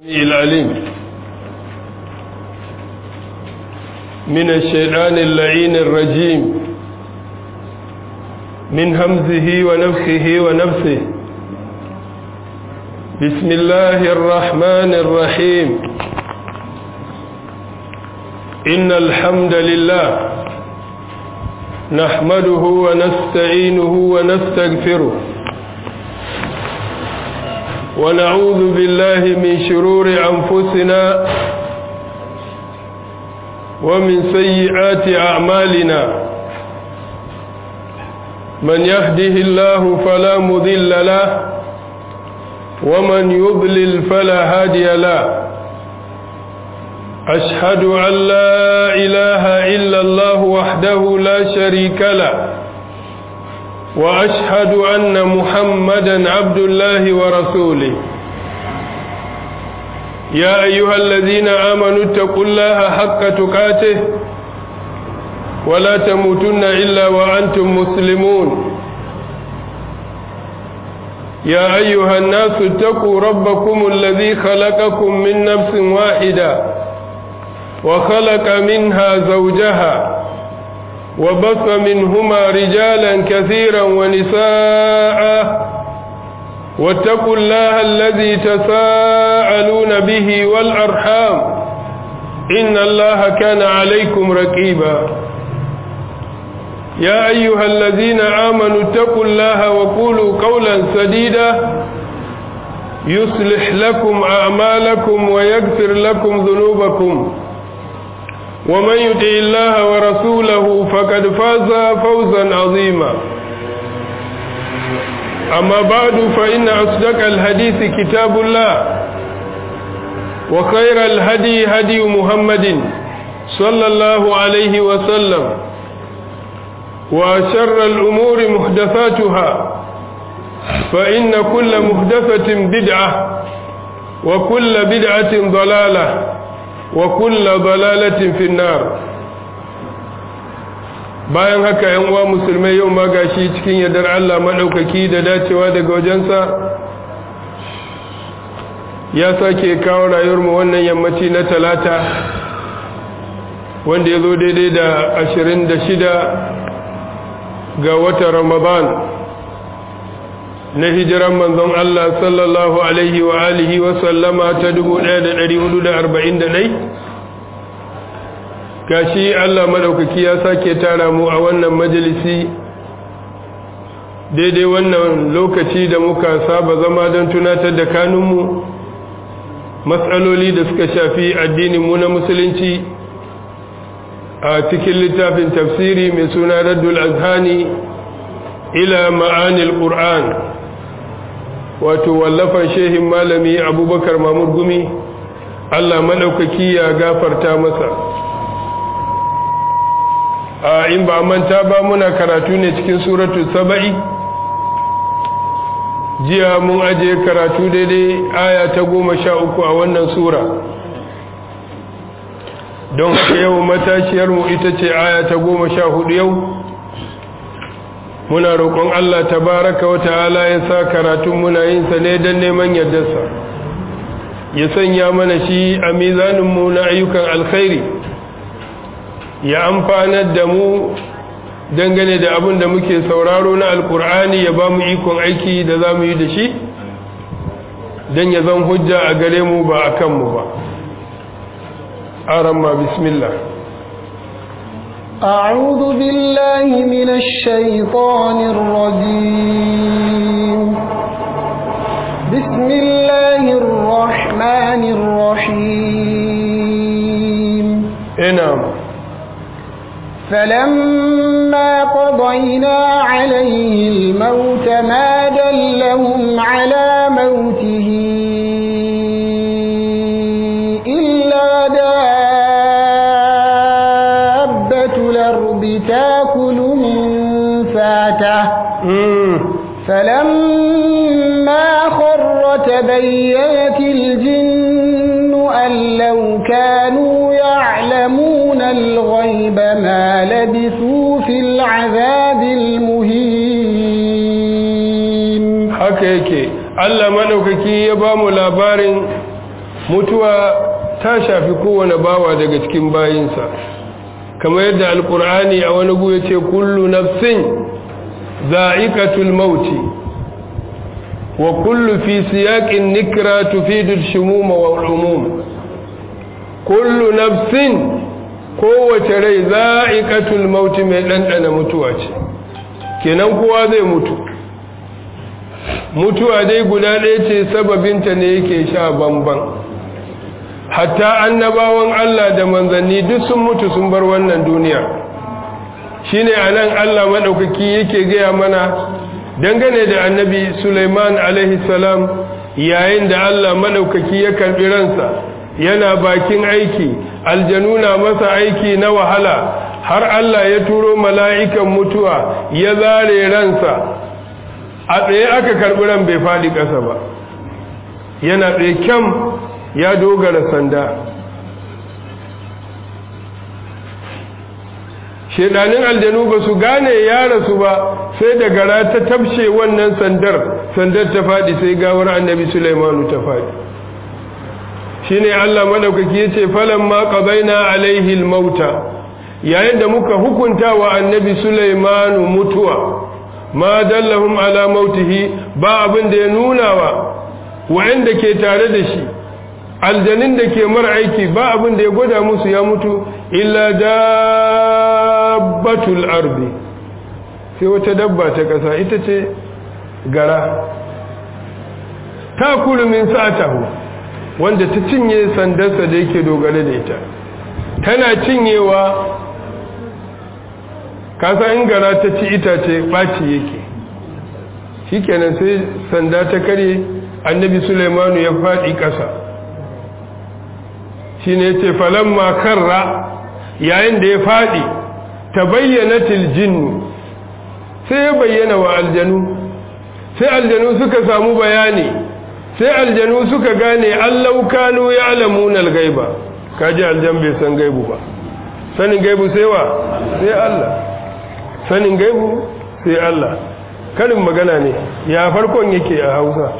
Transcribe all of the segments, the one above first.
العليم من الشيطان اللعين الرجيم من همزه ونفخه ونفثه. بسم الله الرحمن الرحيم. إن الحمد لله نحمده ونستعينه ونستغفره ونعوذ بالله من شرور أنفسنا ومن سيئات أعمالنا. من يهده الله فلا مضل له ومن يضلل فلا هادي له. أشهد أن لا إله إلا الله وحده لا شريك له وأشهد أن محمدا عبد الله ورسوله. يا أيها الذين آمنوا اتقوا الله حق تقاته ولا تموتن إلا وأنتم مسلمون. يا أيها الناس اتقوا ربكم الذي خلقكم من نفس واحدة وخلق منها زوجها وبث منهما رجالا كثيرا ونساء واتقوا الله الذي تساءلون به والأرحام إن الله كان عليكم رقيبا. يا أيها الذين آمنوا اتقوا الله وقولوا قولا سديدا يصلح لكم أعمالكم ويغفر لكم ذنوبكم ومن يطع الله ورسوله فقد فاز فوزا عظيما. أما بعد فإن أصدق الحديث كتاب الله وخير الهدي هدي محمد صلى الله عليه وسلم وشر الأمور محدثاتها فإن كل محدثة بدعة وكل بدعة ضلالة وكل ضلالة في النار. bayan haka ‘yan uwa musulmai, yau ma gashi cikin yardar Allah maɗaukaki da dacewa daga wajensa ya sake kawo rayuwarmu wannan yammaci na talata wanda ya zo daidai da 26 ga watan Ramadan na hijiran manzon Allah sallallahu alaihi wa alihi wa sallama ta 1441. gashi Allah madaukaki ya sake tara mu a wannan majalisi daidai wannan lokaci da muka saba zama don tunatar da kanunmu matsaloli da suka shafi addinin mu na musulunci a cikin littafin tafsiri mai suna Raddul Azhani ila Ma'anil Qur'an, wato wallafan shehin malami Abubakar Mamur Gumi, Allah madaukaki ya gafarta masa. In ba manta ba muna karatu ne cikin suratul saba'i. Jiya mun aje karatu daidai aya ta 13 a wannan sura, don haka yau matashiyarmu ita ce aya ta 14 yau. Muna roƙon Allah tabaraka wa ta'ala ya sa karatun muna yin sa ne don neman yardarsa, ya sanya mana shi a mizaninmu na ayyukan alkhairi, ya amfanar da mu dangane da abin da muke sauraro na alkur'ani, ya ba mu ikon aiki da za mu yi da shi don ya zan hujja a gare mu ba a kanmu ba. aramma bismillah. أعوذ بالله من الشيطان الرجيم. بسم الله الرحمن الرحيم. نعم. فلما قضينا عليه الموت ما دلهم على موته إلا دابة الأرض تأكل من ساته فلما خر تبينت الجن أن لو كانوا يعلمون الغيب ما لبثوا في العذاب المهين. haka yake Allah madaukaki ya ba mu labarin mutuwa ta shafi kowane bawa daga cikin bayinsa kamar yadda alkur'ani a wani gu yace kullu nafsin za'iqatul mauti wa kullu fi siyaqin nikra tufidu al-shumum wal umum kullu nafsin kowace rai za'iqatul mauti mai dandana mutuwa ce kenan kowa zai mutu mutuwa dai guda ɗaya ce sababinta ne yake sha bamban hatta annabawan Allah da manzanni duk sun mutu sun bar wannan duniya shine anan Allah madaukaki yake gaya mana dangane da annabi Sulaiman alaihi salam yayin da Allah madaukaki ya karbi ransa yana bakin aiki aljanuna masa aiki na wahala har Allah ya turo mala'ikan mutuwa ya zare ransa a tsaye aka karbi ran bai fadi ƙasa ba yana tsaye kyam ya dogara sanda shedanin aljanu ba su gane ya rasu ba sai da gara ta tabshe wannan sandar ta fadi sai gawar annabi Sulaimanu ta fadi shine Allah madaukaki yace falamma qadaina alaihi almauta yayin da muka hukunta wa annabi Sulaimanu mutuwa ma dallahum ala mautihi ba abin da ya nuna wa wa'anda ke tare da shi aljanin da ke mara aiki ba abin da ya gwada musu ya mutu illa dabbatul ardi sai wata dabba ta kasa ita ce gara ta kulu min sa'atahu wanda ta cinye sandarsa da yake dogare da ita tana cinyewa kasa in gara ta ci itace ɓaci yake shikenan sai sanda ta karye annabi Sulaimanu ya faɗi ƙasa shine yace falamma karra yayin da ya faɗi tabayyanatil jinnu sai ya bayyana wa aljanu sai aljanu suka samu bayani sai aljanu suka gane allau kanu ya'lamuna al-ghaiba kaji aljan bai san gaibu ba sanin gaibu sai wa sai Allah sanin gaibu sai Allah karin magana ne ya farkon yake a Hausa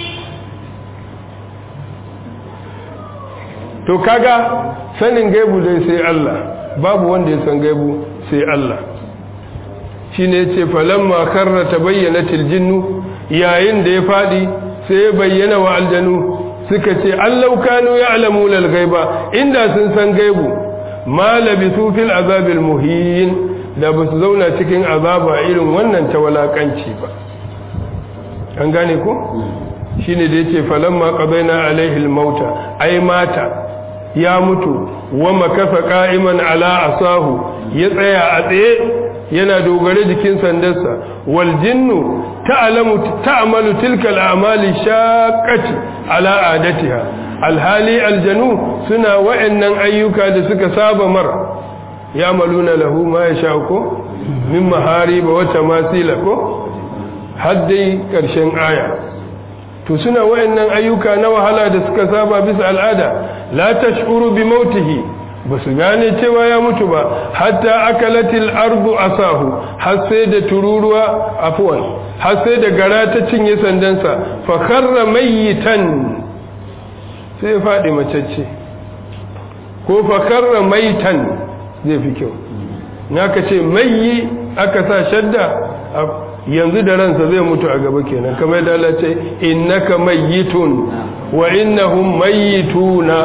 to kaga sanin gaibu dai sai Allah babu wanda ya san gaibu sai Allah shine yace falamma karra tabayyanatil jinnu yayin da ya fadi sai ya bayyana wa aljanu suka ce allau kanu ya'lamuna al-ghaiba inda sun san gaibu ma labithu fil azabil muhin da ba su zauna cikin azaba irin wannan ta walakanci ba an gane ko shine da yace falamma qadaina alaihi al-mauta ay mata ya mutu wa makasa qa'iman ala asahu ya tsaya a tsaye yana dogare jikin sandarsa wal jinnu ta'malu tilka al-a'mali shaqqati ala adatiha alhali aljanu suna wa'annan ayyuka da suka saba mara ya'maluna lahu ma yasha'u min mahariba wa tamasila ko haddai karshen aya to suna wa'annan ayyuka na wahala da suka saba bisa al'ada la tash'uru bi mautihi basu gane cewa ya mutu ba hatta akalatil ardu asahu har sai da tururuwa afwan har sai da gara ta cinye sandansa fa kharra mayitan sai ya fadi macece ko fa kharra maitan zai fi kyau naka ce mayi aka sa shadda yanzu da ransa zai mutu a gaba kenan kamar da Allah ce innaka mayyitun wa innahum mayyituna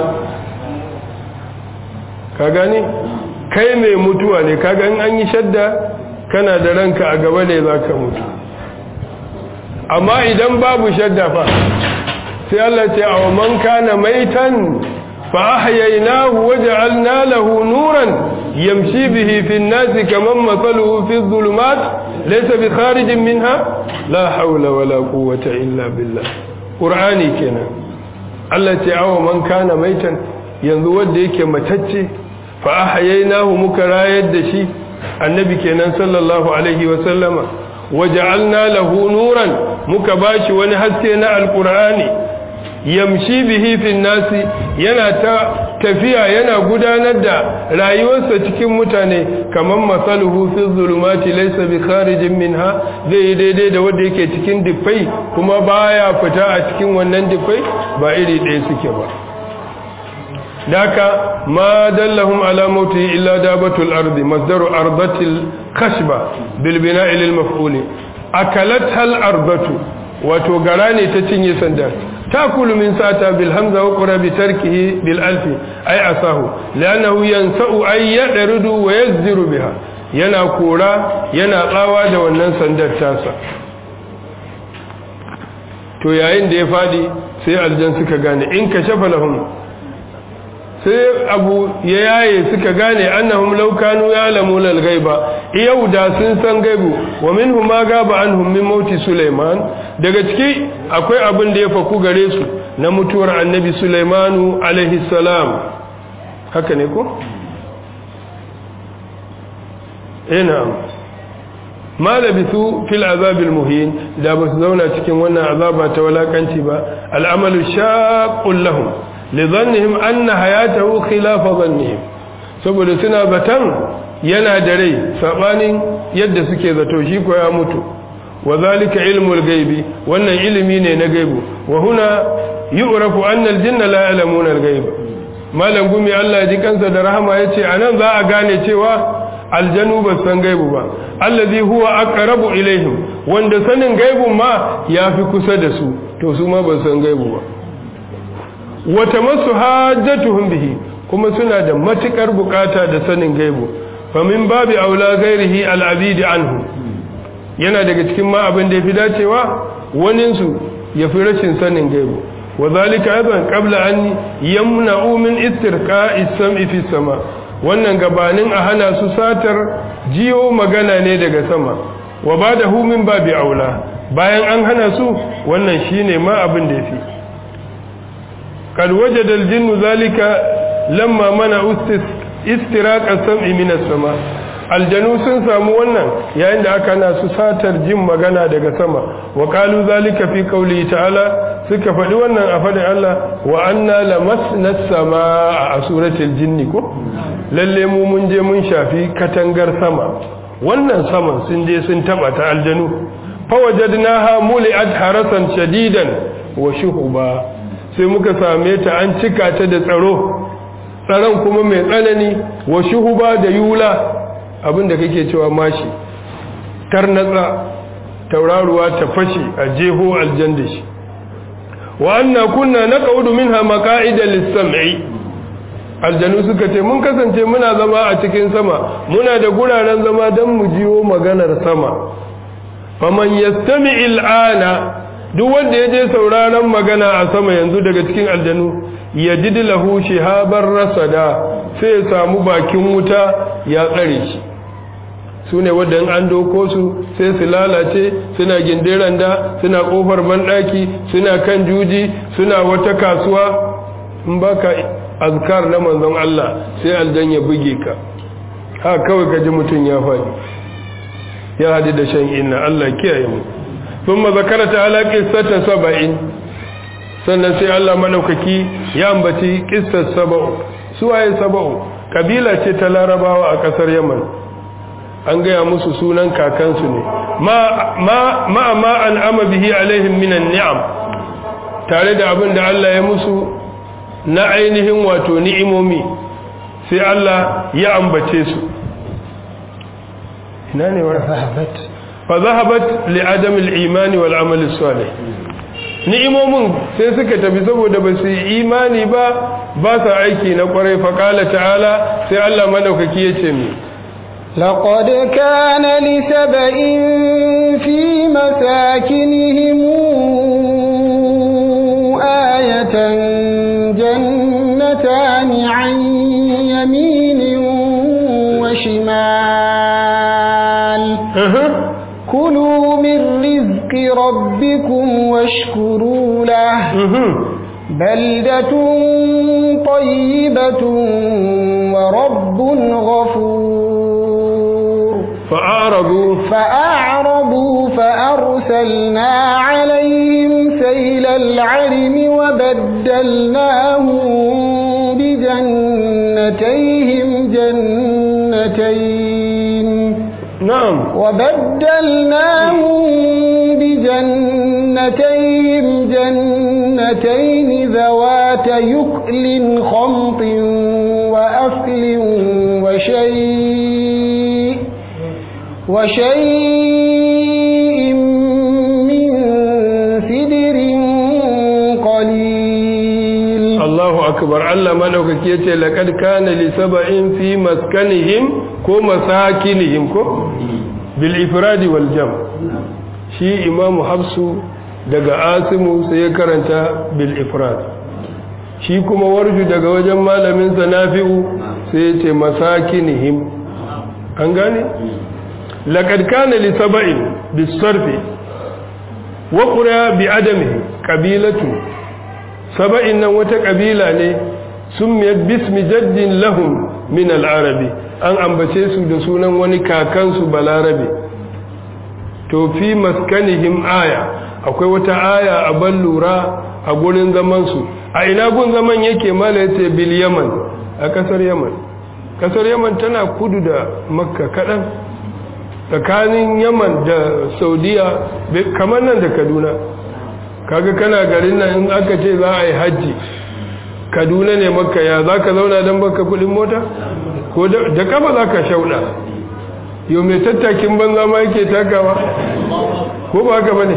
ka gane kai mai mutuwa ne kaga in an yi shadda kana da ranka a gaba ne zaka mutu amma idan babu shadda fa sai Allah ce aw man kana maitan fa ahyaynahu waja'alna lahu nuran yamshi bihi fi an-nas kaman mathaluhu fi adh-dhulumat laysa bi kharijin minha la hawla wala quwwata illa billah qur'ani kenan Allah ce aw man kana maitan yanzu wanda yake matacce fa ahyaynahu muka rayar da shi annabi kenan sallallahu alaihi wa sallama waja'alna lahu nuran muka bashi wani haske na alqur'ani yamshi bihi fi nasi yana ta tafiya yana gudanar da rayuwarsa cikin mutane kaman masaluhu fi zulumati laysa bi kharijin minha zai daidai da wanda yake cikin dufai kuma baya fita a cikin wannan dufai ba iri ɗaya suke ba daka ma dallahum ala mauti illa dabatul ardi masdaru ardatil khashba bil bina'i lil maf'ul akalat hal ardatu wato gara ne ta cinye sanda takulu min sata bil hamza wa qura bi tarkihi bil alfi ay asahu li'annahu yansa'u ay yadrudu wa yazdiru biha yana kora yana tsawa da wannan sandar tasa to yayin da ya fadi sai aljan suka gane in kashafa lahum sai abu ya yaye suka gane annahum law kanu ya'lamuna al-ghaiba yau da sun san gaibu wa minhum ma gaba anhum min mauti Sulaiman daga ciki akwai abin da ya faku gare su na mutuwar annabi Sulaimanu alaihi salam haka ne ko ina ma labisu fil azabil muhin da ba su zauna cikin wannan azaba ta walakanci ba al'amalu shaqqul lahum lidhannihim anna hayatahu khilafa dhannihim saboda suna zatan yana da rai sabanin yadda suke zato shi ko ya mutu wazalika ilmul gaibi wannan ilimi ne na gaibu wa huna yu'rafu anna al-jinna la ya'lamuna al-ghaib malam gumi Allah ya ji kansa da rahama yace anan za a gane cewa aljanu ba san gaibu ba allazi huwa aqrabu ilaihim wanda sanin gaibun ma yafi kusa da su to su ma ba san gaibu ba wa tamassu hajjatuhum bihi kuma suna da matukar bukata da sanin gaibu fa min babi aula ghairihi al-abid anhu yana daga cikin ma abin da yafi dacewa wanin su yafi rashin sanin gaibu wa zalika aidan qabla an yamna'u min istirqa'i as-sam'i fi sama wannan gabanin a hana su satar jiyo magana ne daga sama wa badahu min babi aula bayan an hana su wannan shine ma abin da yafi kad wajada al-jinnu zalika lamma mana istiraq as-sam'i min as-sama aljanu sun samu wannan yayin da aka hana su satar jin magana daga sama wa qalu zalika fi qawli ta'ala suka faɗi wannan a faɗin Allah wa anna lamasna as-samaa a suratul jinni ko lalle mu mun je mun shafi katangar sama wannan saman sun je sun taba ta aljanu fa wajadnaha muli'at harasan shadidan wa shuhuba sai muka same ta an cika ta da tsaron kuma mai tsanani wa shuhuba da yula abinda kake cewa mashi tarnatsa tauraruwa ta fashi a jeho aljanda shi wa anna kunna naqaudu minha maqa'ida lis-sam'i aljanu suka ce mun kasance muna zama a cikin sama muna da guraren zama dan mu jiwo maganar sama faman yastami'il ana duk wanda yaje sauraron magana a sama yanzu daga cikin aljanu yajid lahu shihabar rasada sai ya samu bakin wuta ya tsare shi sune wanda an doko su sai su lalace suna gindiranda suna kofar bandaki suna kan juji suna wata kasuwa in baka azkar na manzon Allah sai aljan ya buge ka ha kawai kaji mutun ya fadi ya hadi da shan inna Allah kiyaye mu thumma zakara ta'ala qissatan sab'in sannan sai Allah madaukaki ya ambaci qissar sab'u suwaye sab'u kabila ce ta larabawa a kasar Yaman an gaya musu sunan kakansu ne ma an ama bihi alaihim minan ni'am tare da abin da Allah ya musu na ainihin wato ni'imomi sai Allah ya ambace su ina ne wa fa zahabat li adam al-iman wal amal as-salih ni'imomin sai suka tafi saboda ba su yi imani ba sa aiki na kwarai fa qala ta'ala sai Allah madaukaki yace mi لقد كان لسبإ في مساكنهم آية جنتان عن يمين وشمال كلوا من رزق ربكم واشكروا له بلدة طيبة ورب غفور فأعرضوا فأرسلنا عليهم سيل العرم وبدلناهم بجنتيهم جنتين نعم وبدلناهم بجنتيهم جنتين ذوات يكل خمط وأصل وشيء من سدر قليل. الله أكبر. الله ملوك يتي لقد كان لسبع في مسكنهم كو مساكنهم كو بالإفراد والجمع. شي إمام حفص daga asimu sai ya karanta bil ifrad, shi kuma warju daga wajen malamin sa nafi'u sai ya ce masakinihim. an gane laqad kana li sab'in bis sarfi wa qura bi adamihi qabilatu sab'in nan wata kabila ne summiyat bismi jaddin lahum min al arabi, an ambace su da sunan wani kakansu balarabe. to fi maskanihim aya, akwai wata aya a ban lura a gurin zamansu. a ina gun zaman yake? mala yace bil yaman, a kasar yaman. kasar yaman tana kudu da makka kaɗan, tsakanin yaman da saudiya kamar nan da kaduna. kaga kana garin nan in aka ce za a yi hajji, kaduna ne makka, ya za ka zauna don baka kudin mota? ko da kafa za ka shauɗa? yau mai tattakin banza ma yake takawa ko ba haka bane?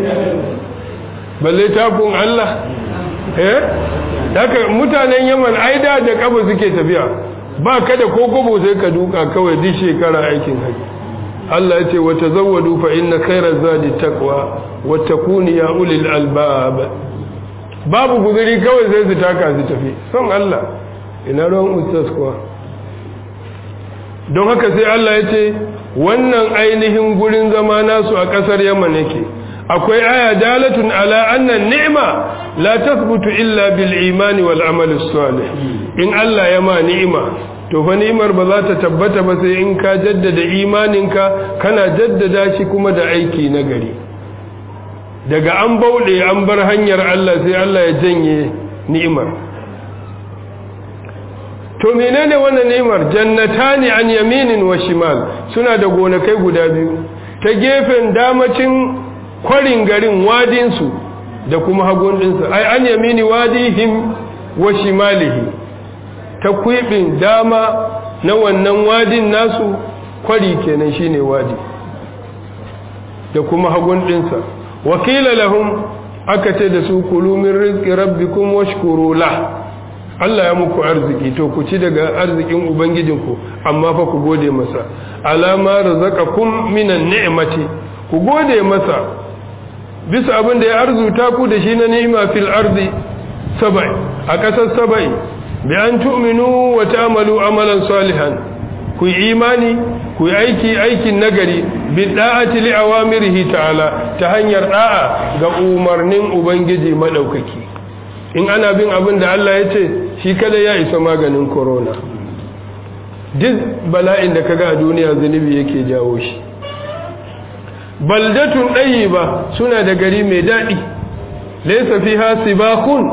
balle takun Allah. haka mutanen Yaman aida da kafa suke tafiya, ba ka da kokobo sai ka duka kawai duk shekara aikin haji. Allah ya ce wa tazawwadu fa inna khayra zadi taqwa wattaquni ya ulil albab. babu guzuri kawai sai su taka su tafi son Allah. ina ruwan ustaz kuwa? don haka sai Allah ya ce wannan ainihin gurin zama nasu a ƙasar Yaman yake. akwai aya dalatun ala anna ni'ma la tathbutu illa bil imani wal amali salih. in Allah ya ma ni'ima to fa ni'imar ba za ta tabbata ba sai in ka jaddada imaninka, kana jaddada shi kuma da aiki na gari. daga an bauɗe an bar hanyar Allah sai Allah ya janye ni'imar. to menene wannan ni'imar? jannatani an yaminin wa shimal, suna da gonakai guda biyu, ta gefen damacin kwarin garin wadinsu da kuma hagun ɗinsa. ai an yamini wadihim wa shimalihi, ta kwibin dama na wannan wadin nasu, kwari kenan shine wadi, da kuma hagun ɗinsa. wakila lahum, aka ce da su kulu min rizqi rabbikum washkuru lah. Allah ya muku arziki, to ku ci daga arzikin ubangijinku, amma fa ku gode masa. alama razaqakum minan ni'mati, ku gode masa bisa abin da ya arzuta ku da shi na ni'ima fil ardi sabai, a ƙasar sabai, bi an tu'minu wa ta'malu amalan salihan, ku yi imani, ku yi aikin nagari, bi da'ati li awamirihi ta'ala, ta hanyar da'a ga umarnin ubangiji madaukaki. in ana bin abin da Allah ya ce, shi kada ya isa maganin corona. duk bala'in da kaga a duniya zunubi yake jawo shi. baldatun ɗayyiba, suna da gari mai daɗi, laysa fiha sibakun,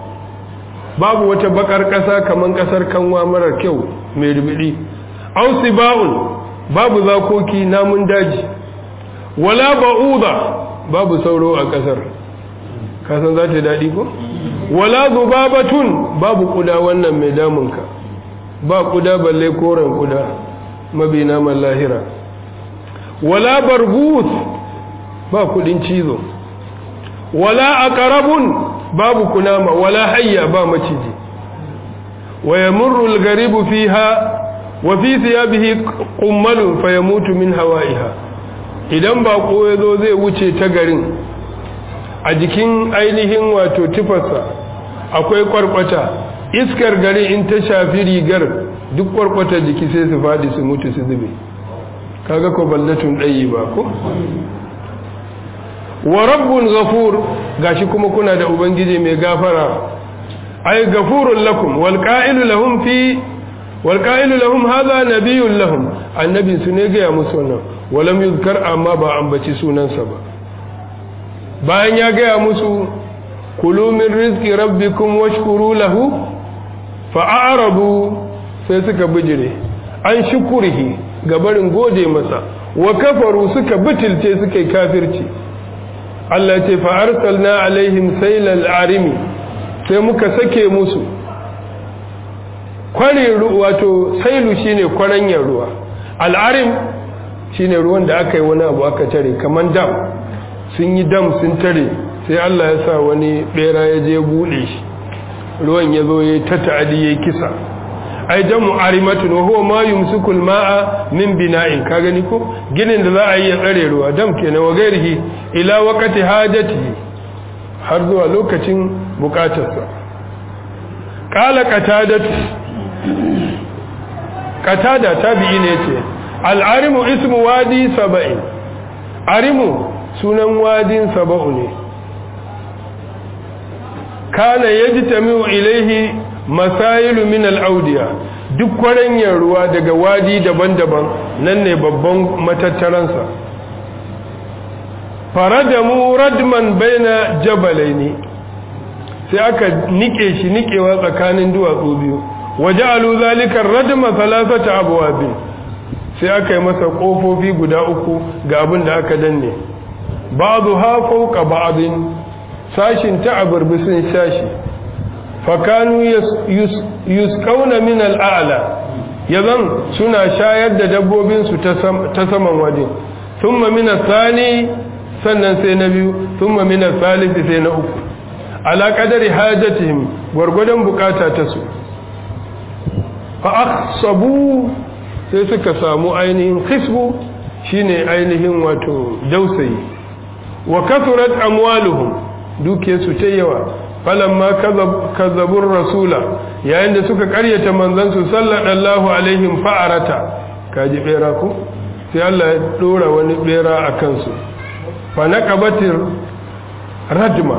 babu wata bakar ƙasa kaman ƙasar kanwa marar kyau mai rubidi. aw sibaun, babu zakoki namun daji. wala ba'uda, babu sauro a ƙasar. kasan za ta daɗi ko? wala zubabatun, babu kuda wannan mai damunka, ba kuda balle koren kuda mabi naman lahira. wala bargus, ba kudin cizo. wala aqrabun, babu kunama. wala hayya, ba maciji. wa yamurru al-gharibu fiha wa fi thiyabihi qummalun fayamutu min hawaiha. idan bako yazo zai wuce ta garin, a jikin ainihin wato tufarsa akwai kwarkwata, iskar gari in ta shafi rigar, duk kwarkwata jiki sai su fadi su mutu su zube. kaga ko ballatun ɗayi ba ko? wa rabbun ghafur, gashi kuma kuna da ubangiji mai gafara. ay ghafurun lakum wal qa'ilu lahum hadha nabiyyun lahum, annabi su ne ga musu wannan. walam yuzkar, amma ba ambaci sunansa ba. bayan ya gaya musu kulu min rizqi rabbikum washkuru lahu, fa'arabu, sai suka bijire an shukurihi, gabarin gode masa. wa kafaru, suka bitilce, suka yi kafirci. Allah ce fa arsalna alaihim sailal arimi, sai muka sake musu kwarin wato sailu shine kwaranyar ruwa, al'arim shine ruwan da aka yi wani abu aka tare kaman dam, sun yi dam sun tare sai Allah ya sa wani bera ya je bude shi, ruwan ya zo ya ta ta'adi ya kisa. ai jamu arimatun wa huwa ma yumsikul ma'a min bina'in, ka gani ko ginin da za a yi ya tsare ruwa, dam kenan, wa gairihi ila waqti hajatihi, har zuwa lokacin bukatarsa. Qala qatada tabi'i ne ce al-arimu ismu wadi sab'in, arimu sunan wadin sab'u ne, kana yajtami'u ilayhi masailu min al-awdiya, duk kwaranyar ruwa daga wadi daban-daban nan ne babban matattaransa. faradamu radman baina jabalaini, sai aka nike shi nikewa tsakanin duwatsu biyu, waja'alu zalika radma thalathata abwabin, sai aka yi masa kofofi guda uku ga abin da aka danne, ba'dha fawqa ba'din, sashin ta aburbisin sashi, fakanu yusqawna min al'ala, yazan suna shayar da dabbobin su ta saman waje, thumma min athani, sannan sai na biyu, thumma min athalith sai na uku, ala qadari hajatihim, gurgudan bukata ta su. fa akhsabu, sai suka samu ainihin khisbu shine ainihin wato dausayi, wa kathurat amwaluhum, dukiyarsu ta yawa, falamma kazzabur rasula, yayin da suka karyata manzansu sallallahu alaihim fa'arata, kaji bera ku, sai Allah ya dora wani bera a kansu, fa naqabatir radma,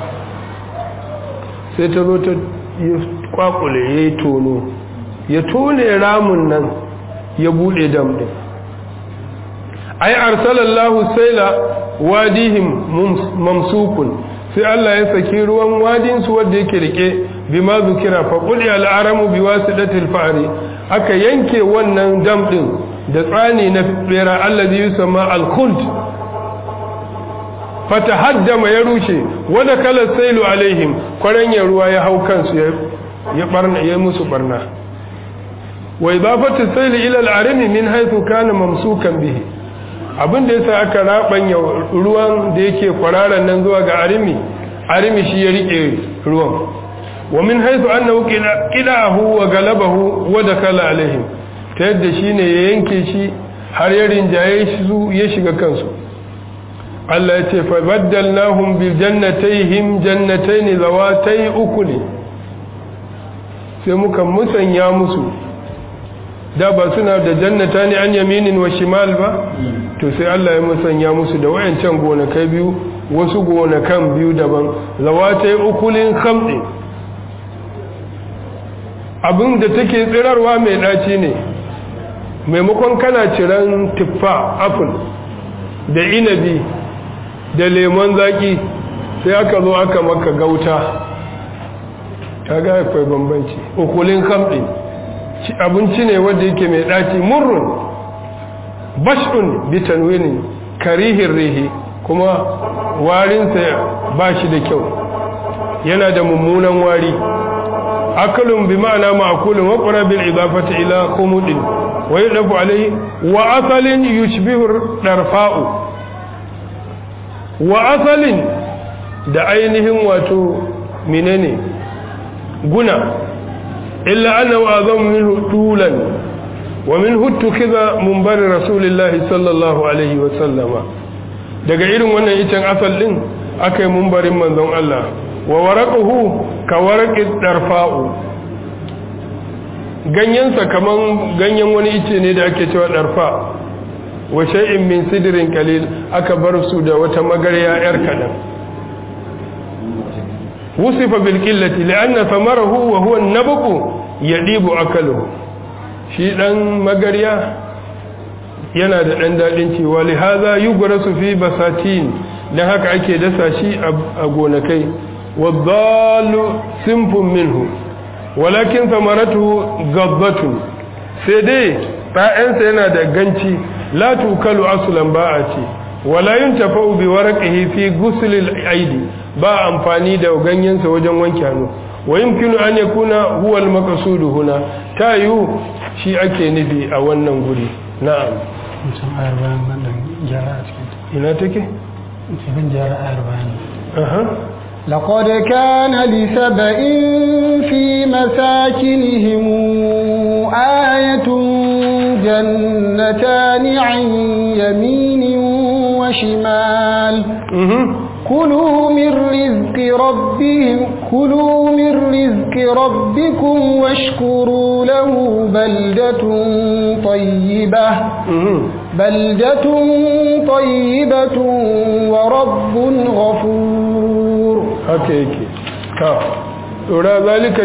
sai ta zo ta kwakule yayi tono, ya tone ramun nan ya bude dam din. ai arsalallahu sayla wadihim mamsukun, sai Allah ya saki ruwan wadinsu wanda yake rike bima zukira fa quli al-aramu biwasidatil fa'ri, aka yanke wannan dam din da tsani na bera allazi yusamma al-khuld, fatahaddama ya rushe, wada kala sailu alaihim, kwaranya ruwa ya hau kansu ya musu barna. wa idafatu sayli ila al-arami min haythu kana mamsukan bihi, abin da yasa aka rabanya ruwan da yake kwararan nan zuwa ga arimi shi ya rike ruwan, wa min haythu annahu qilahu wa galabahu wa dakala alaihim, ta yadda shine ya yanke shi har ya rinjaye shi ya shiga kansu. Allah ya ce fa baddalnahum bil jannatayhim jannatayn zawatay ukuli, sai muka musanya musu, da ba suna da jannata ne an yaminin wa shimal ba, to sai Allah ya musanya musu da wayancan gonakai biyu, wasu gonakan biyu daban, zawatai ukulin khamdi, abin da take tsirarwa mai daci ne, maimakon kana ciran tuffa apple da inabi da lemon zaki, sai aka zo aka maka gauta, kaga akwai bambanci. ukulin khamdi abinci ne wanda yake mai ɗaci, murrun bash'un bitanwinin karihin rihi, kuma warinsa ba shi da kyau, yana da mummunan wari. akalun bi ma'ana ma'akulun wa qurabil idafati ila khumudin wa yadafu alayhi wa asalin yushbihu darfa'u, wa asalin da ainihin wato menene guna, إلا أنه أعظم منه طولا ومنه اتخذ منبر رسول الله صلى الله عليه وسلم. daga irin wannan icen asal din akai munbarin manzon Allah, wa waraquhu ka waraqid darfa'u, ganyensa kaman ganyen wani ice ne da ake cewa darfa, wa shay'in min sidrin qalil, aka bar su da wata magarya yar kadan. وصف بالقلة لأن ثمره وهو النبق يديب أكله، shi dan magarya yana da dan dadin ci, wa lihaza yugrasu fi basatin, dan haka ake dasa shi a gonakai. wadallu sinfun minhu walakin thamaratuhu gadbatun, sai dai ta'ansa yana da ganci, la tukalu aslan ba'a ce, wala yuntafa'u bi warqihi fi ghusl al-aidi ba amfani da ganyensa wajen wanke hannu wa yumkinu an yakuna huwa al-maqsud huna tayu shi ake nufi a wannan guri na'am mutum ayar bayan nan da gyara a cikin ina take cikin gyara ayar bayan aha لقد كان لسبإ في مساكنهم آية جنتان عن يمين وشمال كلوا من رزق ربكم واشكروا له بلدة طيبة ورب غفور حقيقي ذلك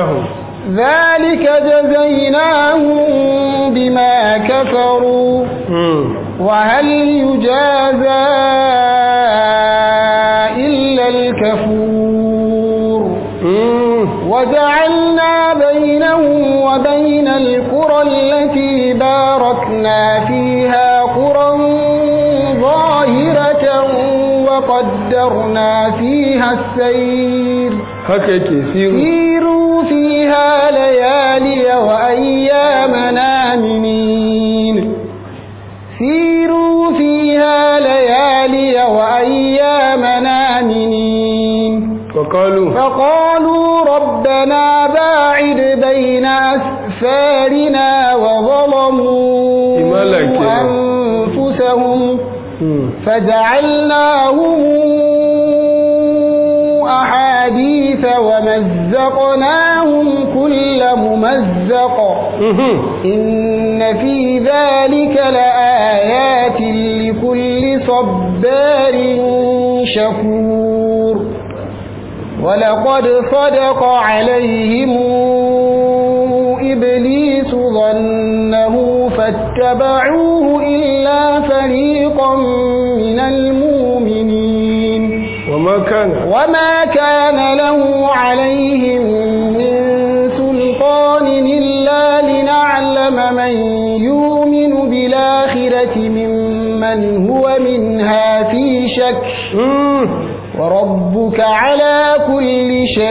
جزيناهم بما كفروا وهل يجازى إلا الكفور وجعلنا بينهم وبين القرى التي باركنا فيها قرى ظاهرة وقدرنا فيها السير سيروا فيها ليالي وأياما آمنين سيروا فيها ليالي وأياما آمنين فقالوا ربنا باعد بين أسفارنا وظلموا أنفسهم فجعلناهم أحاديث ومزقناهم كل ممزق إن في ذلك لآيات لكل صبار شكور ولقد صدق عليهم إبليس ظنه فاتبعوه إلا فريقا من المؤمنين وما كان له عليهم من سلطان إلا لنعلم من يؤمن بالآخرة ممن هو منها في شك وربك على كل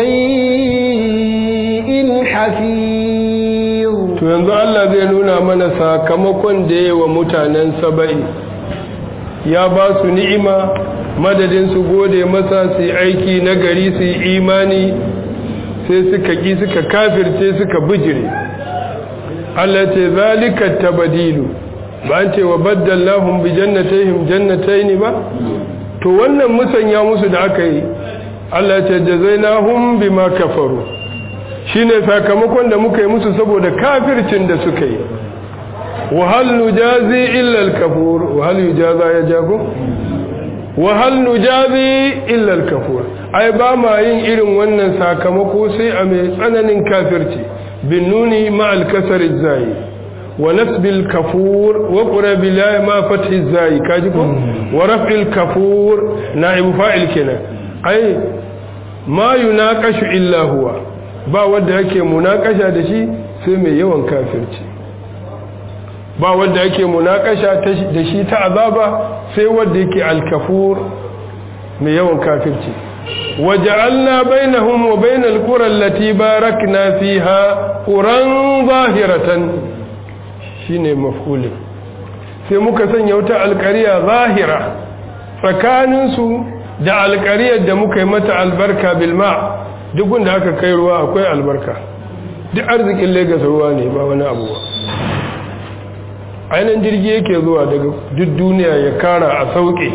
شيء حفيظ. to yanzu Allah zai nuna mana sakamakon da yayi wa mutanen Saba'i ya ba su ni'ima madadin su gode masa su aiki na gari su imani sai suka ki suka kafirce suka bijire. Allah ce zalika tabdilu ba an ce wa baddalnahum bi jannatayhim jannatayn ba to wannan musanya musu da aka yi Allah ce jazainahum bima kafaru shine sakamakon da muka yi musu saboda kafircin da suka yi wa hal nujazi illa al-kafur wa hal yujaza ya jago wa hal nujazi illa al-kafur ai ba ma yin irin wannan sakamako sai a mai tsananin kafirci bin nuni ma al-kasr az-zai wa nasb al-kafur wa qura billahi ma fath az-zai kaji ko wa raf' al-kafur na'ib fa'il kenan ai ma yunaqashu illa huwa ba wanda yake munakasha da shi sai mai yawan kafirci ba wanda yake munakasha da shi ta azaba sai wanda yake al-kafur mai yawan kafirci waja'alna bainahum wa bainal qura allati barakna fiha quran zahiratan shine maf'ul sai muka sanya wata alqariya zahira tsakanin su da alqariyar da muka yi mata albarka bil ma' duk wanda aka kai ruwa akwai albarka duk arzikin Lagos ruwa ne ba wani abu ba ainihin jirgi yake zuwa daga duk duniya ya kara a sauke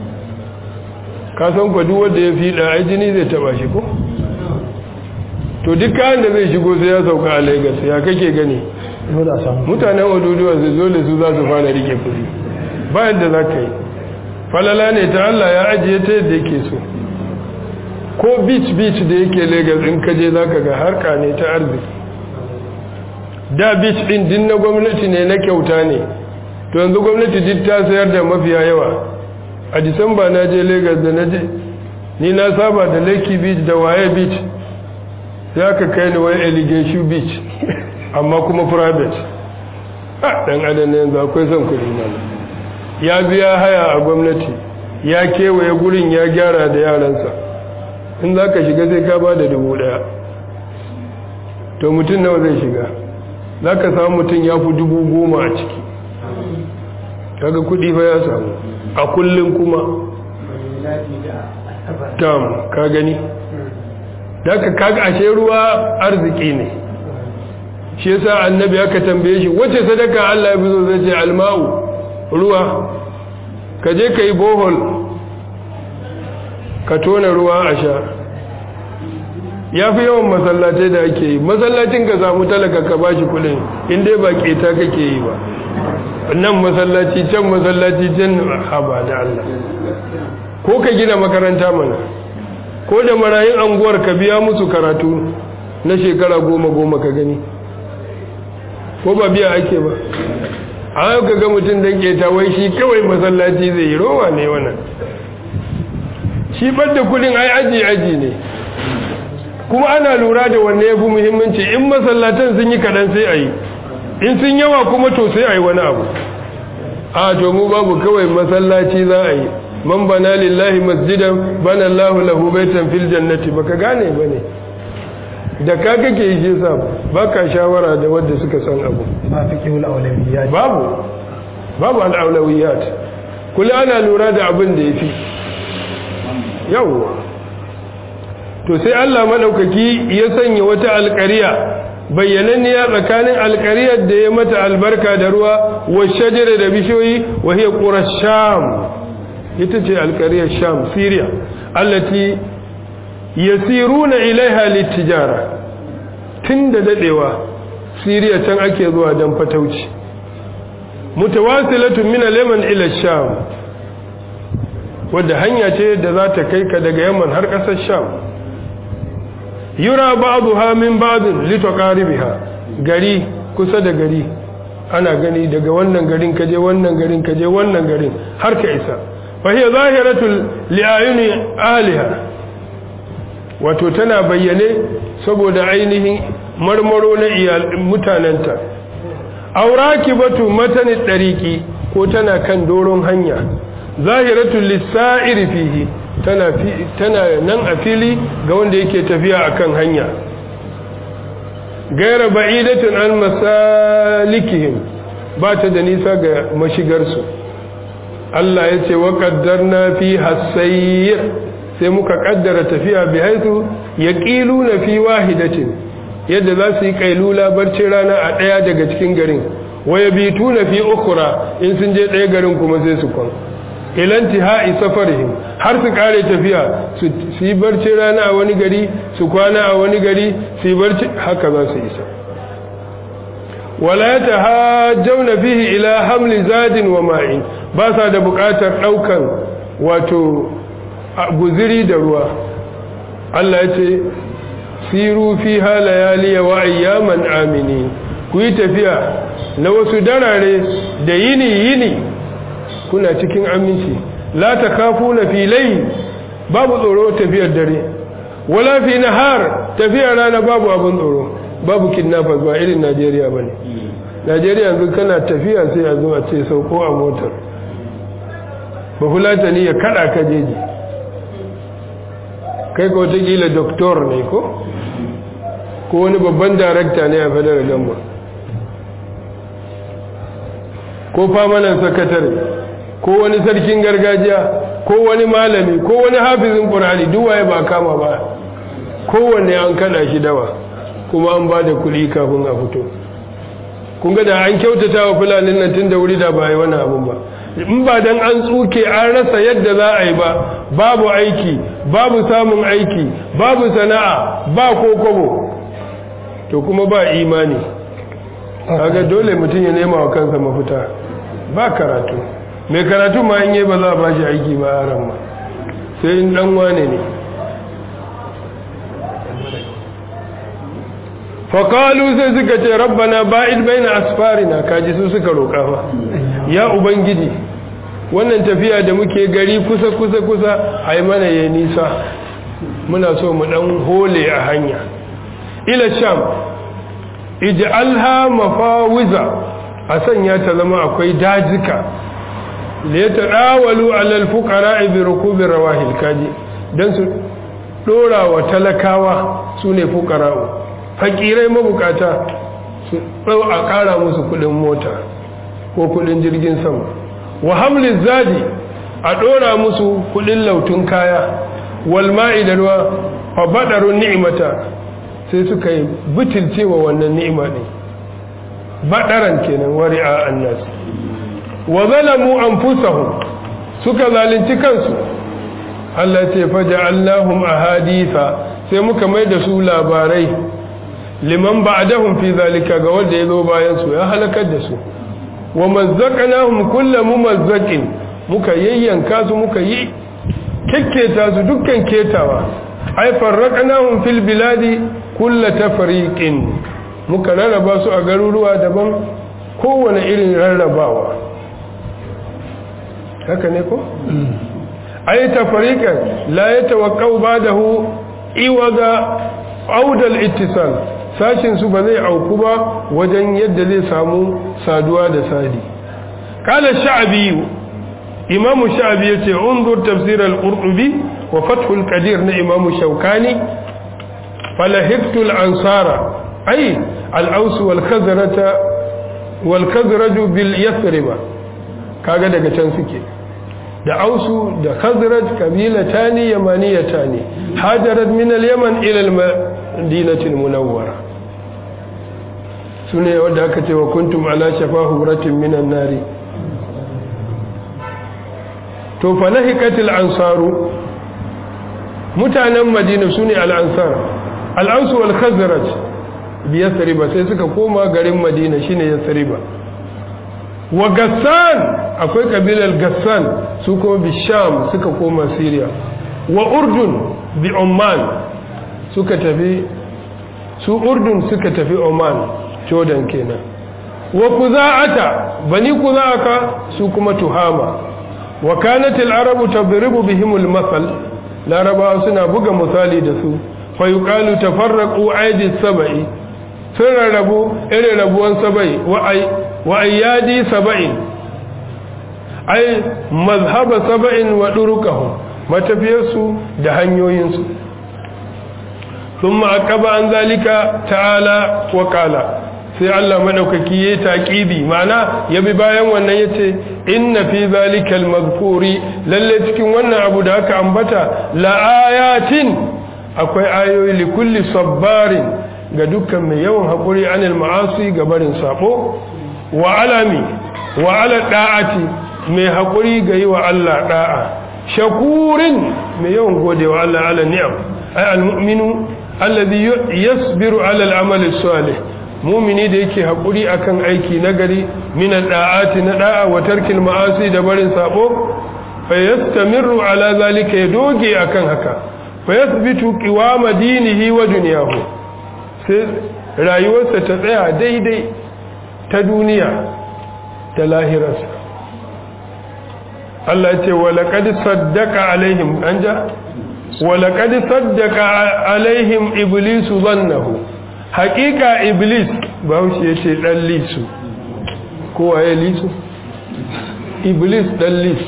kasan kwa duk wanda ya fi da jini zai taba shi ko to duk kayan da zai shigo sai ya sauka a Lagos ya kake gani mutanen oduduwa su zo da su za su fara rike kudi bayan da za ka yi falala ne ta Allah ya ajiye ta yadda yake so ko beach da yake Lagos in kaje zaka ga harka ne ta arziki da beach din na gwamnati ne na kyauta ne to yanzu gwamnati duk ta sayar da mafiya yawa a Disamba na je Lagos da naje ni na saba da Lekki beach da Waye beach ya ka kai ni wai Allegation beach amma kuma private dan adam ne yanzu akwai son kudi na ya biya haya a gwamnati ya kewaye gurin ya gyara da yaransa in za ka shiga sai ka ba da 1,000 to mutum nawa zai shiga za ka samu mutum ya fi 10,000 a ciki kaga kudi fa ya samu a kullum kuma tam ka gani daga kaga ashe ruwa arziki ne shi yasa annabi aka tambaye shi wace sadaka Allah ya bizo zai ce alma'u ruwa ka je kai bohol ka tona ruwa a sha yafi yawan masallatai da ake yi masallacin ka samu talaka ka bashi kudin in dai ba keta kake yi ba nan masallaci can haba da Allah ko ka gina makaranta mana ko da marayun anguwar ka biya musu karatu na shekara 10 ka gani ko ba biya ake ba a ka ga mutum dan keta wai shi kawai masallaci zai yi rowa ne wannan shi bada kudin ai aji ne kuma ana lura da wanne yafi muhimmanci in masallatan sun yi kadan sai ayi in sun yawa kuma to sai ayi wani abu a to mu babu kawai masallaci za a yi man bana lillahi masjidan bana Allahu lahu baitan fil jannati baka gane bane da ka kake yi sa baka shawara da wanda suka san abu ba fiqhul awlawiyat babu al awlawiyat kullu ana lura da abin da yafi yawa to sai Allah madaukaki ya sanya wata alƙariya bayyananniya tsakanin alƙariyar da ya mata albarka da ruwa wa shajara da bishoyi wa hiya qurasham ita ce alƙariyar sham syria allati yasiruna ilaiha litijara tunda dadewa syria can ake zuwa dan fatauci mutawasilatun min al-yaman ila sham wadda hanya ce da za ta kai ka daga yaman har ƙasar sham yura ba'daha min ba'd litaqaribiha gari kusa da gari ana gani daga wannan garin kaje wannan garin kaje wannan garin har ka isa fa hiya zahiratul li'ayuni aliha wato tana bayyane saboda ainihin marmaro na mutanenta aurakibatu matani dariki ko tana kan doron hanya zahiratul lisa'ir fihi tana nan a fili ga wanda yake tafiya akan hanya gaira ba'idatin an masalikihim ba ta da nisa ga mashigarsu Allah ya ce wa qaddarna fi hasayr sai muka kaddara tafiya bi haitu yaqiluna fi wahidatin yadda za su yi kailula barcin rana a daya daga cikin garin waya bituna fi ukhra in sun je daya garin kuma sai su kwan ilanti ha'i safarihim har su kare tafiya su yi barci rana a wani gari su kwana a wani gari su yi barci haka za su isa wala ya tahajjauna fihi ila hamli zadin wa ma'in ba sa da bukatar daukan wato guziri da ruwa Allah ya ce siru fiha layaliya wa ayyaman aminin ku yi tafiya na wasu darare da yini kuna cikin aminci la takafuna fi layl babu tsoro tafiyar dare wala fi nahar tafiyar rana babu abun tsoro babu kidnappers ba irin Najeriya bane Najeriya yanzu kana tafiya sai a zo a ce sauko a motar ba fulatani ya kada ka jeji kai ko ta kila doctor ne ko wani babban director ne a federal government ko permanent secretary ko wani sarkin gargajiya ko wani malami ko wani hafizin Qur'ani duk waye ba kama ba kowanne an kada shi dawa kuma an ba da kuɗi kafin a fito kun ga da an kyautata wa fulanin nan tun da wuri da ba yi wani abun ba in ba dan an tsuke an rasa yadda za a yi ba babu aiki babu samun aiki babu sana'a ba kokobo to kuma ba imani kaga dole mutum ya nema wa kansa mafita ba karatu mai karatu ma in yi ba za a ba shi aiki ba a ran ma sai in dan wane ne faƙalu sai suka ce rabbana ba'id baina asfarina kaji su suka roƙa fa ya ubangiji wannan tafiya da muke gari kusa ai mana ya nisa muna so mu dan hole a hanya ila sham ij'alha mafawiza a sanya ta zama akwai dajika liyatadawalu ala alfuqara bi rukubi rawahil kaji dan su dora wa talakawa sune fuqara fakirai mabukata su a kara musu kudin mota ko kudin jirgin sama wa hamliz zadi a dora musu kudin lautun kaya wal ma'i da ruwa fa badaru ni'mata sai suka yi butulcewa wannan ni'ima din badaran kenan wari'a annas wa zalamu anfusahum suka zalunci kansu Allah ce faja'alnahum ahaditha sai muka mai da su labarai liman ba'dahum fi zalika ga wanda yazo bayan su ya halakar da su wa mazzaqnahum kullu mumazzaqin muka yayyanka su muka yi kekketa su dukkan ketawa ay farraqnahum fil biladi kullu tafriqin muka rarraba su a garuruwa daban kowane irin rarrabawa haka ne ko ay tafriqan la yatawaqqau ba'dahu iwaga audal ittisal sashin su ba zai auku ba wajen yadda zai samu saduwa da sadi qala sha'bi imam sha'bi yace unzur tafsir al-qurtubi wa fath al-qadir na imam shaukani falahiktu al-ansara ay al-aws wal khazraj bil yathrib kaga daga can suke da ausu da khazraj kabilatani yamaniyatani hajarat min al-yaman ila al-madinati al-munawwara sune wanda aka ce wa kuntum ala shafa huratin minan nari to falahikat al-ansaru mutanen madina sune al-ansar al-aus wal khazraj bi yathrib sai suka koma garin madina shine yathrib wa gassan akwai kabilar gassan su kuma bi sham suka koma syria wa urdun bi oman suka tafi su urdun suka tafi oman jordan kenan wa kuza'ata bani kuza'aka su kuma tuhama wa kanat al-arabu tadribu bihim al-masal larabawa suna buga misali da su fa yuqalu tafarraqu aidi sab'i sun rarrabu irin rabuwan sabai wa ayyadi saba'in ai mazhaba saba'in wa durukahum matafiyarsu da hanyoyinsu thumma aqaba an zalika ta'ala wa qala sai Allah madaukaki yayi taqibi mana yabi bayan wannan yace inna fi zalikal mazkuri lalle cikin wannan abu da aka ambata la ayatin akwai ayoyi li kulli sabbarin ga dukkan mai yawan hakuri anil ma'asi ga barin sabo wa alami wa ala da'ati mai hakuri ga yi wa Allah da'a shakurin mai yawan godewa Allah ala ni'am ay almu'minu alladhi yasbiru ala al'amali salih mu'mini da yake hakuri akan aiki nagari min da'ati na da'a wa tarkil ma'asi da barin sabo fa yastamiru ala zalika ya doge akan haka fa yathbitu qiwama dinihi wa dunyahu sai rayuwarsa ta tsaya daidai ta duniya da lahirarsa Allah ya ce walaqad saddaqa alaihim anja walaqad saddaqa alaihim iblisu dhannahu haqiqa iblis bahaushe yace dan lisu ko waye lisu iblis dan lisu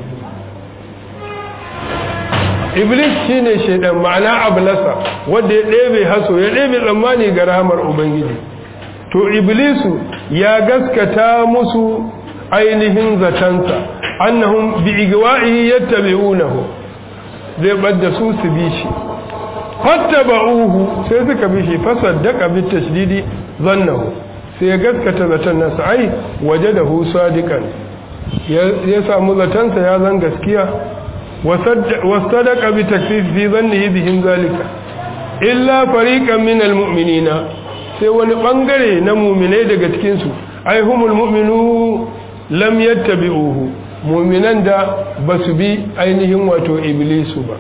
iblis shine shedan ma'ana ablasa wanda ya ɗebe haso ya ɗebe tsammani ga rahamar ubangiji to iblisu ya gaskata musu ainihin zatansa annahum bi igwa'ihi yattabi'unahu zai badda su bi shi fattaba'uhu sai suka bi shi fasaddaqa bit tashdidi zannahu sai ya gaskata zatan nasa ai wajadahu sadiqan ya samu zatansa ya zan gaskiya wasaddaqa bi taksif fi dhannihi bihim zalika illa fariqan min almu'minina sai wani bangare na mu'minai daga cikin su ai humul mu'minu lam yattabi'uhu mu'minan da basu bi ainihin wato iblisu ba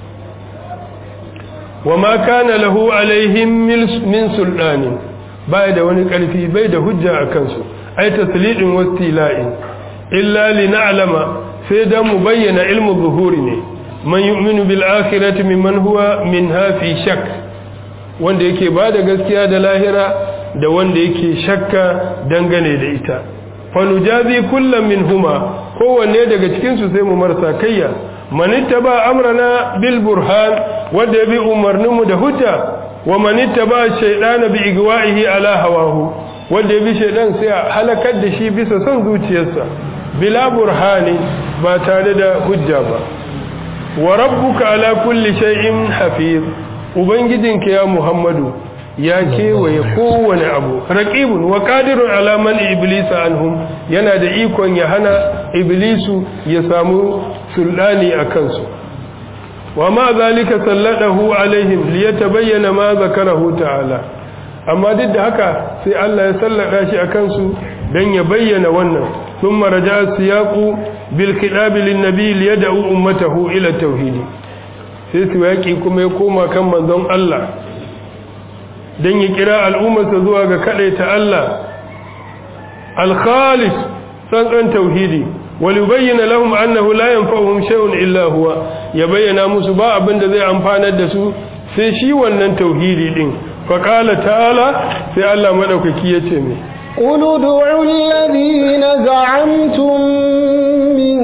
wama kana lahu alaihim min sultanin bai da wani karfi bai da hujja akan su ai taslidin wastila'in illa lina'lama sai da mu bayyana ilmu zuhuri ne man yu'minu bil akhirati mimman huwa minha fi shak wanda yake bada gaskiya da lahira da wanda yake shakka dangane da ita fanujazi kullum minhuma kowanne daga cikin su sai mu marsa kayya manittaba amrana bil burhan wanda ya bi umarninmu da hujja wa manittaba shaytana bi igwa'ihi ala hawahu wanda ya bi shaydan sai a halakar da shi bisa son zuciyarsa bila burhani ba tare da hujja ba wa rabbuka ala kulli shay'in hafiz ubangijinka ya muhammadu ya kewaye kowane abu raqibun wa qadirun ala man iblisa anhum yana da ikon ya hana iblisu ya samu sultani akan su wa ma zalika salladahu alaihim liyatabayyana ma zakarahu ta'ala amma duk da haka sai Allah ya sallada shi akan su dan ya bayyana wannan thumma raja'a siyaqu bil kitab lin nabi liyad'u ummatahu ila tauhid sai siyaqi kuma ya koma kan manzon Allah dan ya kira al'ummarsa zuwa ga kadaita Allah al-khalis san tauhidi waliyubayyana lahum annahu la yanfa'uhum shay'un illa huwa ya bayyana musu ba abin da zai amfanar da su sai shi wannan tauhidi din fa qala ta'ala sai Allah madaukaki yace me qul ud'u alladhina za'amtum min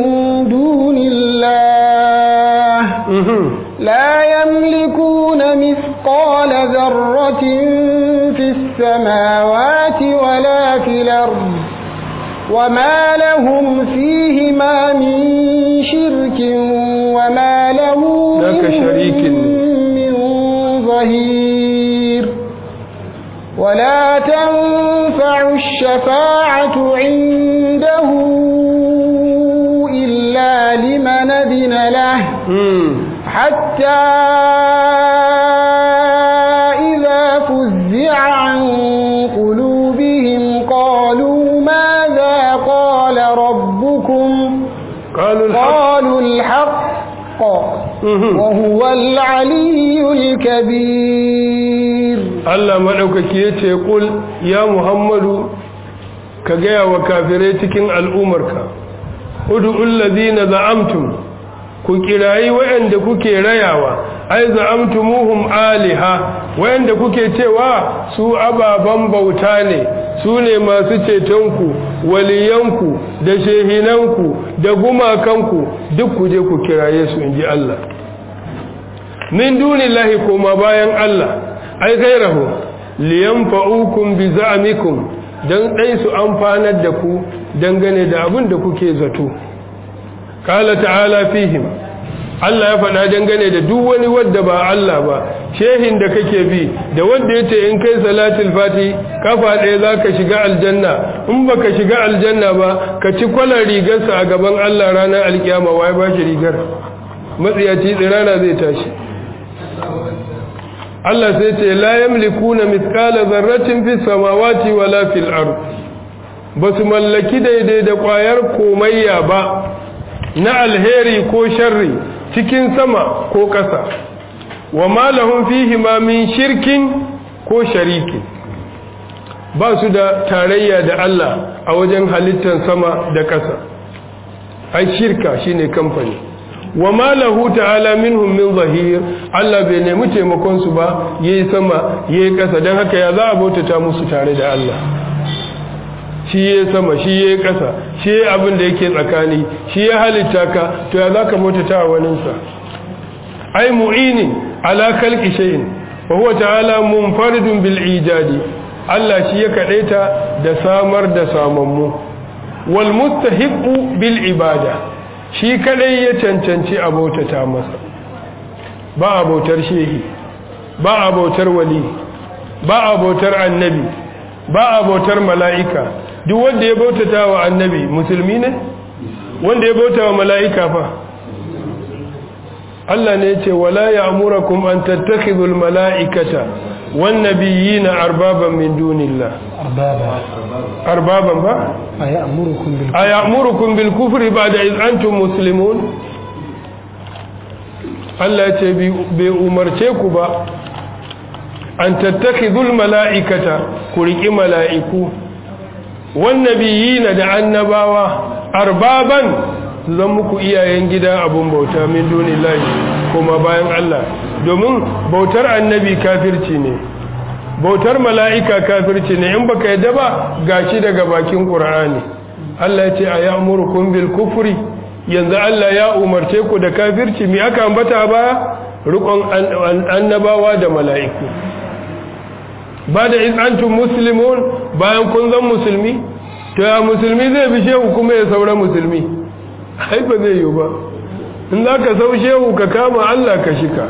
dunillah la yamlikuna mithqala dharratin fis samawati wala fil ardi وما لهم فيهما من شرك وما له من ظهير ولا تنفع الشفاعة عنده إلا لمن أذن له حتى إذا فزع عن قلوبهم قالوا ماذا قال ربكم قالوا الحق وهو العلي الكبير Allah madaukaki yace kul ya Muhammadu ka gaya wa kafirai cikin al'umarka ud'ul ladina za'amtum ku kirayi wayanda kuke rayawa ai za'amtumuhum aliha wayanda kuke cewa su ababan bauta ne su ne masu cetonku waliyanku da shehinanku da gumakanku duk ku je ku kiraye su inji Allah min dunillahi kuma bayan Allah ai gairahu liyanfa'ukum bi za'amikum dan dai su amfanar da ku dangane da abin da kuke zato qala ta'ala fihim Allah ya faɗa dangane da duk wani wanda ba Allah ba shehin da kake bi da wanda yace in kai salatul fati kafa ɗaya zaka shiga aljanna in baka shiga aljanna ba ka ci kwalar rigarsa a gaban Allah ranar alkiyama wai ba shi rigar matsiyaci tsirana zai tashi Allah sai ce la yamlikuna mithqala dharratin fis samawati wala fil ard basu mallaki daidai da kwayar komayya ba na alheri ko sharri cikin sama ko ƙasa wa ma lahum fihi ma min shirkin ko shariki ba su da tarayya da Allah a wajen halittar sama da ƙasa ai shirka shine kamfani wa ma lahu ta'ala minhum min zahir Allah bai nemi taimakon su ba yayi sama yayi ƙasa dan haka ya za a bautata musu tare da Allah shi yayi sama shi yayi ƙasa shi yayi abin da yake tsakani shi ya halitta ka to ya zaka bautata wa wani sa ai mu'inin ala khalqi shay'in wa huwa ta'ala munfaridun bil ijadi Allah shi ya kadaita da samar da samammu wal mustahiqu bil ibada shi kadai ya cancanci abautata masa ba abautar shehi ba abautar wali ba abautar annabi ba abautar mala'ika duk wanda ya bautata wa annabi musulmi ne wanda ya bauta wa mala'ika fa Allah ne ya ce wala ya'murakum an tattakhidhul mala'ikata wan nabiyina arbaban min dunillah arbaban ba ayamurukum bil kufri ba'da iz antum muslimun Allah ya ce bai umarce ku ba an tattakhidhul mala'ikata ku riki mala'iku wan nabiyina da annabawa arbaban zan muku iyayen gida abun bauta min dunillahi kuma bayan Allah domin bautar annabi kafirci ne bautar mala'ika kafirci ne in baka yadda ba gashi daga bakin Qur'ani Allah ya ce a ya'murukum bil kufri yanzu Allah ya umarce ku da kafirci me aka ambata ba rukun annabawa da mala'iku ba da in antum muslimun bayan kun zan musulmi to ya musulmi zai bi shehu kuma ya saura musulmi ai ba zai yi ba in zaka sau shehu ka kama Allah ka shika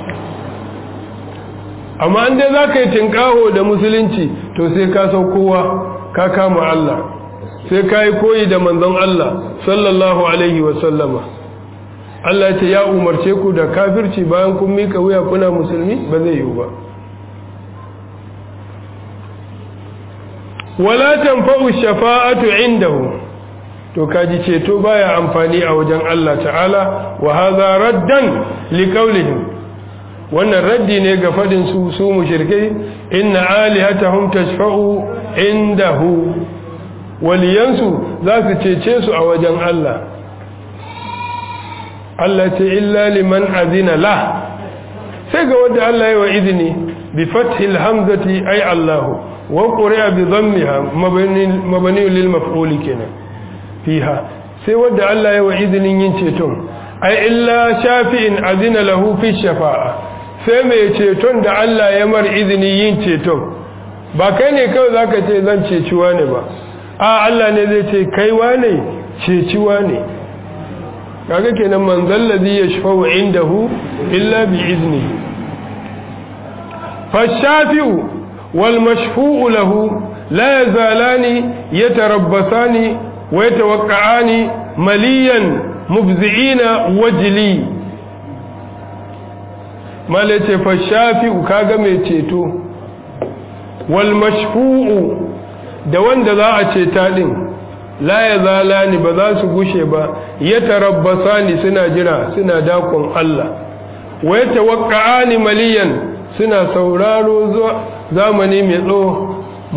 amma an dai zaka yi tinkaho da musulunci to sai ka sau kowa ka kama Allah sai ka yi koyi da manzon Allah sallallahu alaihi wa sallama Allah ce ya umarce ku da kafirci bayan kun mika wuya kuna musulmi ba zai yi ba wala tanfa'u shafa'atu indahu to kaji ceto baya amfani a wajen Allah ta'ala wa hadha raddan liqaulihim wannan raddi ne ga fadin su mushrikai inna alihatahum tashfa'u indahu waliyansu za su cece su a wajen Allah Allah ce illa liman azina la sai ga wanda Allah ya wa izini bi fathil hamzati ay Allahu wa quri'a bi dhammiha mabni lil maf'ul kenan fiha sai wanda Allah ya wa izinin yin ceton ay illa shafi'in azina lahu fi shafa'a sai mai ceton da Allah ya mar izini yin ceton ba kai ne kawai zaka ce zan ceci wane ba a Allah ne zai ce kai wane ceci wane kaga kenan man zallazi yashfa'u indahu illa bi izni fashafi'u wal mashfu'u lahu la yazalani yatarabbasani wa yatawaqqa'ani maliyan mubzi'ina wajli malace fashafi'u kaga mai ceto wal mashfu'u da wanda za a ceta din la ya zalani ba za su gushe ba ya tarabbasani suna jira suna dakon Allah wa ya tawaqqa'ani maliyan suna sauraro zuwa zamani mai tsawo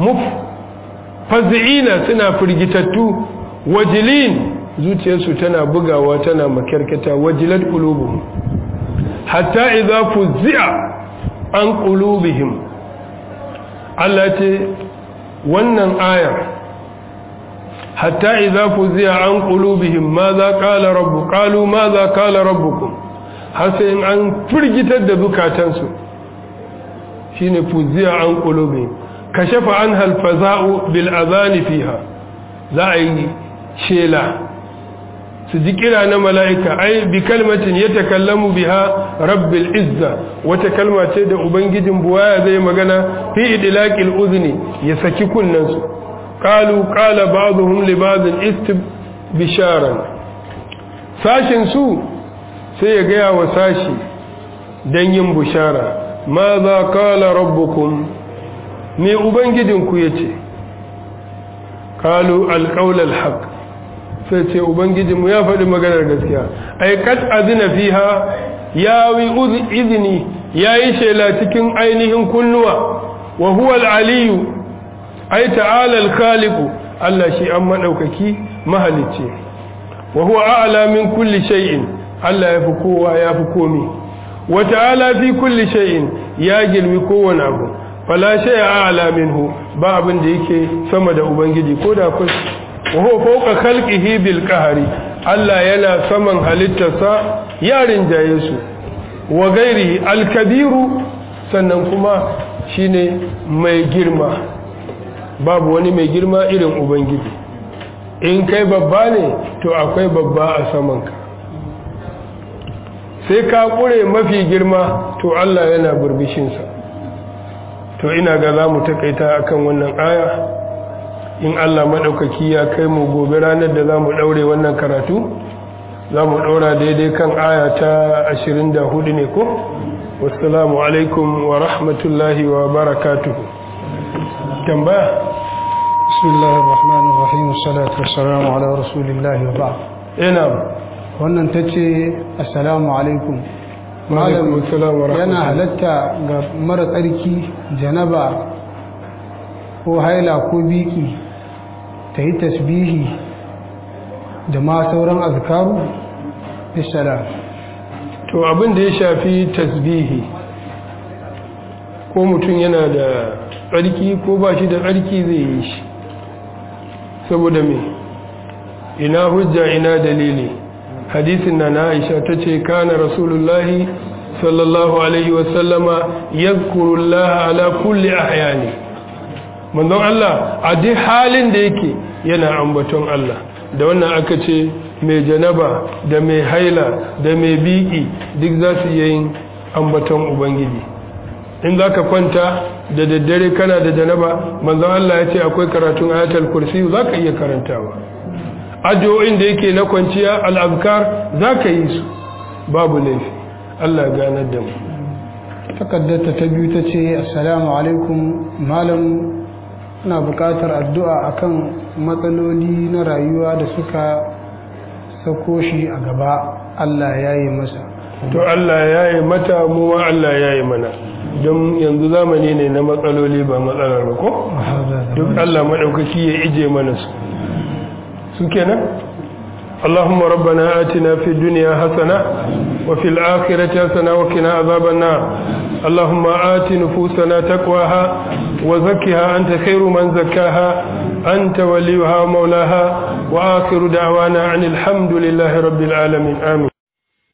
fazi'ina suna firgitattu wajilin zuciyarsu tana bugawa tana makarkata wajilat qulubuhum hatta idza fuzzi'a an qulubihim Allah ce wannan ayar hatta idza fuzi'a an qulubihim madha qala rabbu qalu madha qala rabbukum har sai an firgitar da zukatansu shine fuzi'a an qulubihim kashafa anha al-faza'u bil adhan fiha za a yi shela su ji kira na mala'ika ai bi kalmatin yatakallamu biha rabbil izza wata kalma ce da ubangijin buwaya zai magana fi idlaqil uzni ya saki kunnansu qalu qala ba'dhum li ba'd istibsharan sashin su sai ya gaya wa sashi dan yin bushara ma za qala rabbukum me ubangijinku yace qalu alqawl alhaq sai ce ubangijinmu ya faɗi maganar gaskiya ai kad azina fiha ya wi izini yayi shela cikin ainihin kunnuwa wa huwa al-aliyu ai ta'ala al-khaliq Allah shi an madaukaki mahalicci wa huwa a'la min kulli shay'in Allah yafi kowa yafi komi wa ta'ala fi kulli shay'in ya girmi kowane abu fala shay'a a'la minhu ba abin da yake sama da ubangiji ko da kai wa huwa fawqa khalqihi bil qahri Allah yana saman halittarsa yarin jaye su wa gairihi al-kabiru sannan kuma shine mai girma babu wani mai girma irin ubangiji in kai babba ne to akwai babba a samanka sai ka kure mafi girma to Allah yana burbishinsa to ina ga za mu takaita akan wannan aya in Allah maɗaukaki ya kai mu gobe ranar da za mu ɗaure wannan karatu za mu ɗaura daidai kan aya ta 24 ne ko? wassalamu alaikum wa rahmatullahi wa barakatuhu tambaya bismillahir rahmanir rahim salatu wassalamu ala rasulillahi wa ba'd ina wannan tace assalamu alaikum malam yana halatta ga mara tsarki janaba ko haila ko biki ta yi tasbihi da ma sauran azkaru bisalam to abin da ya shafi tasbihi ko mutum yana da tsarki ko ba shi da tsarki zai yi shi saboda me ina hujja ina dalili hadisin na Aisha tace kana rasulullahi sallallahu alaihi wasallama yadhkurullaha ala kulli ahyani manzon Allah a duk halin da yake yana ambaton Allah da wannan aka ce mai janaba da mai haila da mai biki duk za su yi ambaton ubangiji in zaka kwanta da daddare kana da janaba manzon Allah ya ce akwai karatun ayatul kursi zaka iya karantawa addu'o'in da yake na kwanciya al-azkar zaka yi su babu laifi Allah ganar da mu takaddata ta biyu tace assalamu alaikum malam ina buƙatar addu'a akan matsaloli na rayuwa da suka sako shi a gaba Allah ya yi masa to Allah ya yi mata mu ma Allah ya yi mana don yanzu zamani ne na matsaloli ba matsalar ba ko duk Allah madaukaki ya ije mana su kenan اللهم ربنا آتنا في الدنيا حسنة وفي الآخرة حسنة وقنا عذاب النار اللهم آت نفوسنا تقواها وزكها أنت خير من زكاها أنت وليها ومولاها وآخر دعوانا عن الحمد لله رب العالمين آمين